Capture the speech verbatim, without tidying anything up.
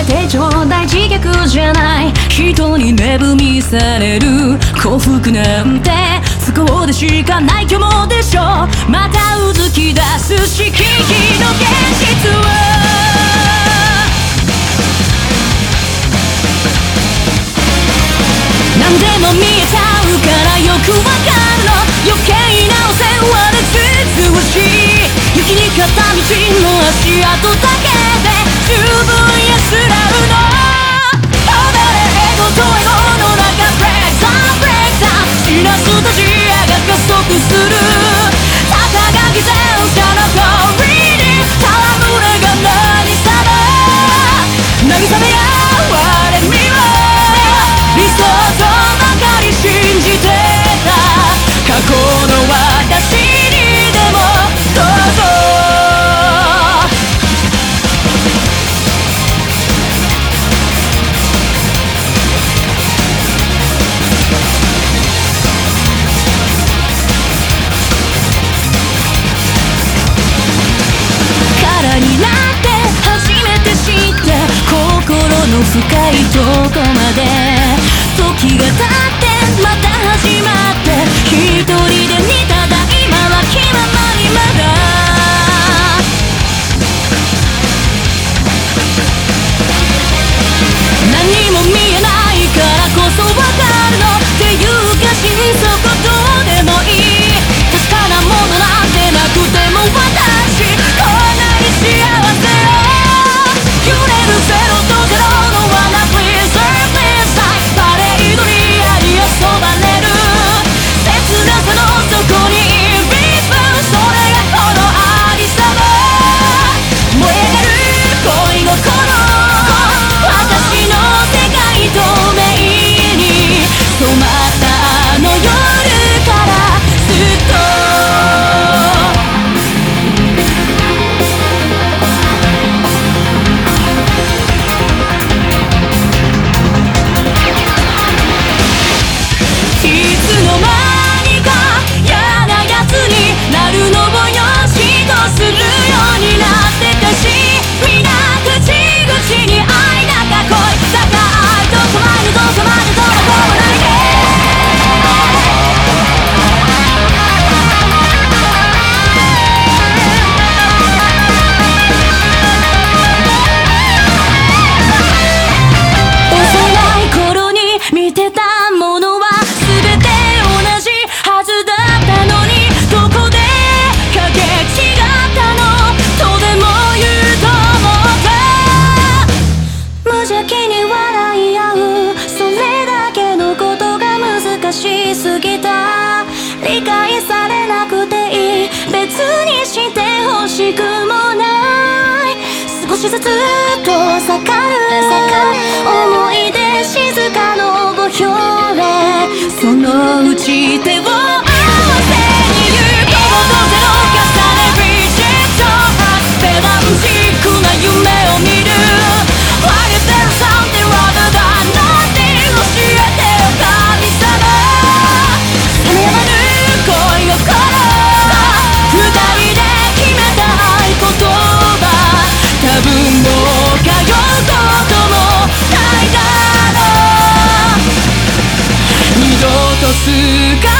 てちょうだい自虐じゃない。人に値踏みされる幸福なんて不幸でしかない虚無でしょ。またうずき出すし危機の現実は何でも見えちゃうからよくわかるの。余計なお世話で実はし雪に片道の足跡だけで十分安らうの。褒めれエゴとエゴの中ブレイクダウンブレイクダウンしなすと視野が加速する。たかが偽善者の氷にたわむれが何様慰めや我見ろ理想とばかり信じてた過去の私にでもどうぞ。空になって初めて知って心の深いとこまで時が経ってまた始まって一人でにただ今は気ままにまだ何も見えないからこそわかるの。っていうか心底どうでもいい確かなものなんてなくても私こんなに幸せよ。揺れるゼロとゼロの罠 Please serve me inside パレードにあり遊ばれる切なさの底にいるリズムそれがこのありさま燃え上がる恋のこの私の世界透明に染まったあの夜からずっといつの間にか嫌なやつになるのをよしとするようになってたしみんな口々に愛だか恋だか愛どこまでどこまでどこまないで幼い頃に見てたものは全て同じはずだったのにどこでかけ違ったのとでも言うと思った無邪気に笑い合うそれだけのことが難しすぎた。理解されなくていい別にしてほしくもない少しずつ遠ざかる思い出静かのご表礼そのうち手を合わせに行こうとゼロ重ねリジェクトペダンチックな夢を見る What if there's something rather than nothing 教えてよ神様冷めやまぬ恋心二人で決めた合言葉多分もう通うこともないだろう二度とすか